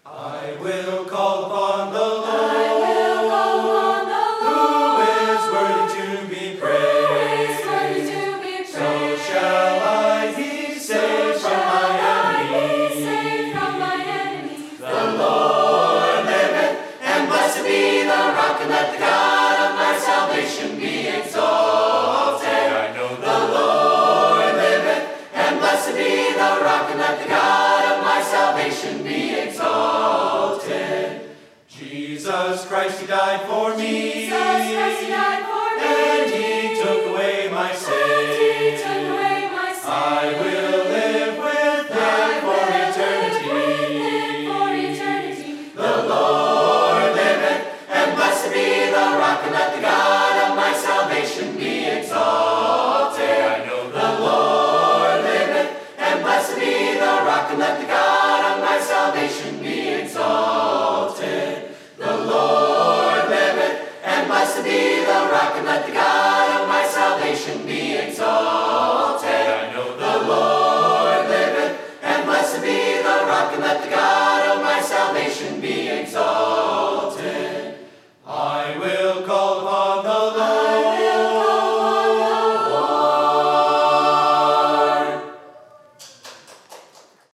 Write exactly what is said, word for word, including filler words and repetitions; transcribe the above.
I will call upon the Lord, I will call upon the who Lord, is worthy to be praised. who is worthy to be praised. So shall I be saved So from shall my I be enemies. saved from my enemies. The Lord liveth, and blessed be the rock, and let the God of my salvation be exalted. I know the Lord liveth, and blessed be the rock, and let the God of my salvation be exalted. Jesus Christ, He died for me, Jesus Christ, He died for me, and He took away my and sin. He took away my sin. I will live with Him I for will eternity. live with Him for eternity. The Lord liveth, and blessed be the rock, and let the God of my salvation be exalted. I know the Lord liveth, and blessed be the rock, and let the God of my salvation be exalted. The Lord liveth, and blessed be the rock, and let the God of my salvation be exalted. I know the Lord liveth, and blessed be the rock, and let the